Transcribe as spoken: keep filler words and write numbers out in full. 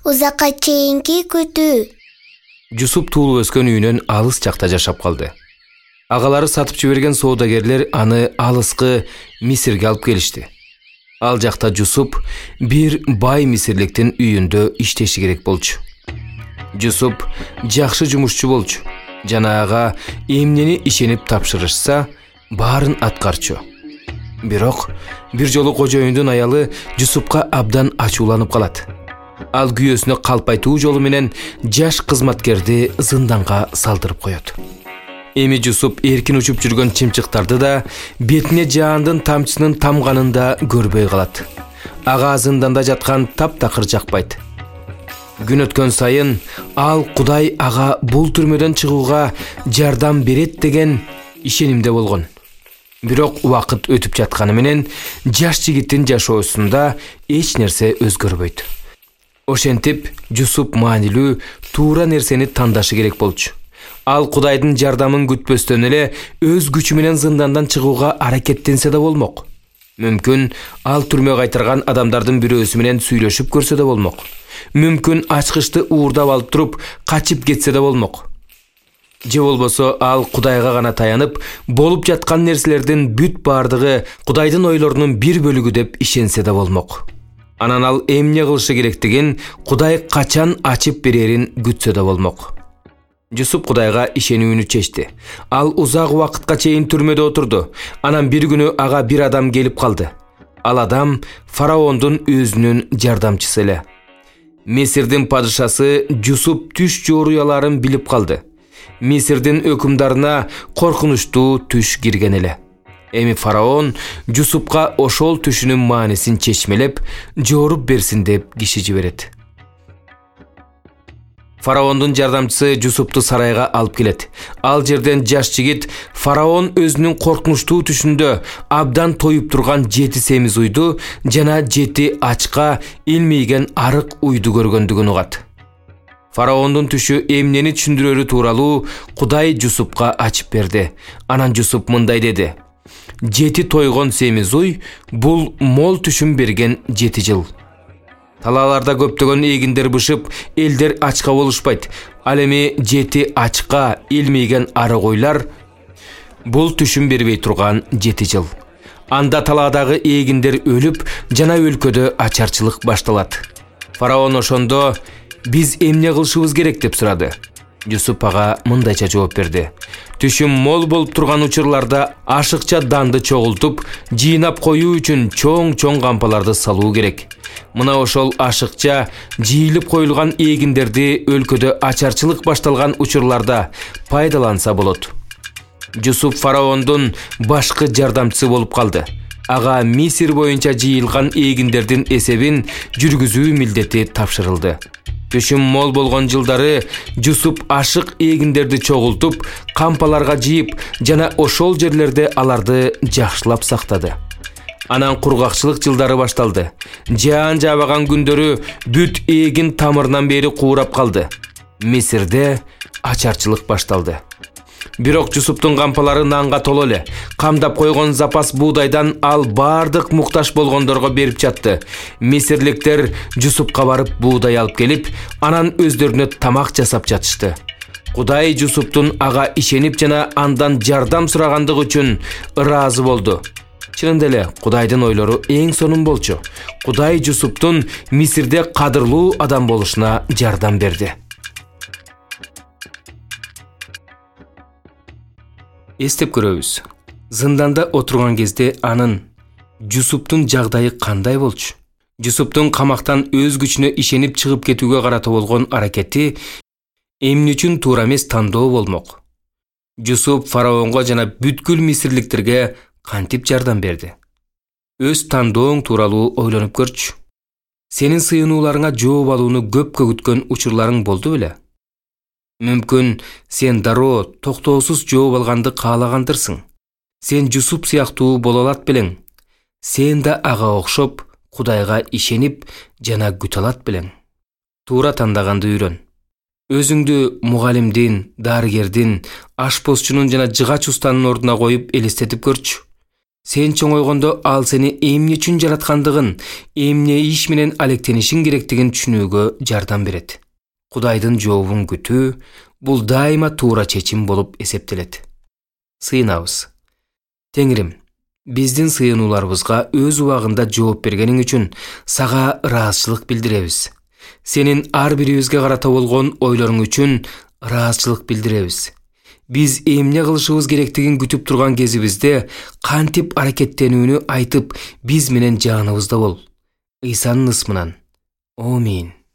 узакка чейинки күтүү. Жусуп туулуп өскөн үйүнөн алыс жакта жашап калды. Агалары сатып жиберген соодагерлер аны алыскы Мисирге алып келишти. Ал жакта Жусуп бир бай мисирликтин үйүндө иштеши керек болчу. Жусуп жакшы жумушчу болчу. Жана ага эмнени ишенип тапшырышса, баарын аткарчу. Бирок бир жолу кожоюндун аялы Жусупка абдан ачууланып калат. Ал күйөөсүнө калп айтуу жолу менен жаш кызматкерди зынданга салдырып коёт. Эми Жусуп эркин учуп жүргөн чымчыктарды да, бетине жаандын тамчысынын тамганын да көрбөй калат. Ага зынданда жаткан таптакыр жакпайт. Күн өткөн сайын ал Кудай ага бул түрмөдөн чыгууга жардам берет деген ишенимде болгон. Бирок убакыт өтүп жатканы менен жаш жигиттин жашоосунда эч нерсе өзгөрбөйт. Ошентип Жусуп маанилүү, туура нерсени тандашы керек болчу. Ал Кудайдын жардамын күтпөстөн эле өз күчү менен зындандан чыгууга аракеттенсе да болмок. Мүмкүн ал түрмө кайтарган адамдардын бирөөсү менен сүйлөшүп көрсө да болмок. Мүмкүн ачкычты уурдап алып туруп качып кетсе да болмок. Же болбосо ал Кудайга гана таянып, болуп жаткан нерселердин бүт баардыгы Кудайдын ойлорунун бир бөлүгү деп ишенсе да болмок. Анан ал эмне кылышы керектигин, Кудай качан ачып берерин күтсө да болмок. Жусуп Кудайга ишенүүнү чечти. Ал узак убакытка чейин түрмөдө отурду. Анан бир күнү ага бир адам келип калды. Ал адам фараондун өзүнүн жардамчысы эле. Мисирдин падышасы Жусуп түш жоруяларын билип калды. Мисирдин өкүмдарына коркунучтуу түш кирген эле. Эми фараон Жусупка ошол түшүнүн маанисин чечмелеп, жооруп берсин деп киши жиберет. Фараондун жардамчысы Жусупту сарайга алып келет. Ал жерден жаш жигит фараон өзүнүн коркунучтуу түшүндө абдан тоюп турган жети семиз уйду жана жети ачка илмейген арык уйду көргөндүгүн угат. Фараондун түшү эмнени түшүндүрөрү тууралуу Кудай Жусупка ачып берди. Анан Жусуп мындай деди: жети тойгон семиз уй бул мол түшүн берген жети жыл. Талааларда көптөгөн эгиндер бышып, элдер ачка болушпайт. Ал эми жети ачка илмейген арык уйлар бул түшүн бербей турган жети жыл. Анда талаадагы эгиндер өлүп, жана өлкөдө ачарчылык башталат. Фараон ошондо биз эмне кылышыбыз керек деп сурады. Жусуп ага мындайча жооп берди: түшүм мол болуп турган учурларда ашыкча данды чогултуп, жыйнап коюу үчүн чоң-чоң кампаларды салуу керек. Мына ошол ашыкча жыйылып коюлган эгиндерди өлкөдө ачарчылык башталган учурларда пайдаланса болот. Жусуп фараондун башкы жардамчысы болуп калды. Ага Мисир боюнча жыйылган эгиндердин эсебин жүргүзүү милдети тапшырылды. Түшүм мол болгон жылдары Жусуп ашык эгиндерди чогултуп, кампаларга жыйып, жана ошол жерлерде аларды жакшылап сактады. Анан кургакчылык жылдары башталды. Жаан жаабаган күндөрү бүт эгин тамырынан бери куурап калды. Мисирде ачарчылык башталды. Бирок Жусуптун кампалары нанга толо эле. Камдап койгон запас буудайдан ал бардык муктаж болгондорго берип жатты. Мисирликтер Жусупка барып буудай алып келип, анан өздөрүнө тамак жасап жатышты. Кудай Жусуптун ага ишенип жана андан жардам сурагандыгы үчүн ыраазы болду. Чынында эле Кудайдын ойлору эң сонун болчу. Кудай Жусуптун Мисирде кадырлуу адам болушуна жардам берди. Эстеп көрөбүз. Зынданда отурган кезде анын Жусуптун жагдайы кандай болчу? Жусуптун камактан өз күчүнө ишенип чыгып кетүүгө карата болгон аракети эмне үчүн туура эмес тандоо болмок? Жусуп фараонго жана бүткүл мисирликтерге кантип жардам берди? Өз тандооң тууралуу ойлонуп көрчү. Сенин сыйынууларыңа жооп алууну көпкө күткөн учурларың болду беле? Мүмкүн сен дароо токтоосуз жооп алганды каалагандырсың. Сен Жусуп сыяктуу боло алат белең. Сен да ага окшоп Кудайга ишенип жана күтө алат белең. Туура тандаганды үйрөн. Өзүңдү мугалимдин, дарыгердин, ашпозчунун жана жыгач устанын ордуна коюп элестетип көрчү. Сен чоңойгондо ал сени эмне үчүн жараткандыгын, эмне иш менен алектенишиң керектигин түшүнүүгө жардам берет. Кудайдын жообун күтүү бул дайыма туура чечим болуп эсептелет. Сыйынабыз. Теңирим, биздин сыйынууларыбызга өз убагында жооп бергениң үчүн сага ыраазычылык билдиребиз. Сенин ар бирибизге карата болгон ойлоруң үчүн ыраазычылык билдиребиз. Биз эмне кылышыбыз керектигин күтүп турган кезибизде кантип аракеттенүүнү айтып, биз менен жаныбызда бол. Ыйсанын ысмынан. Амин.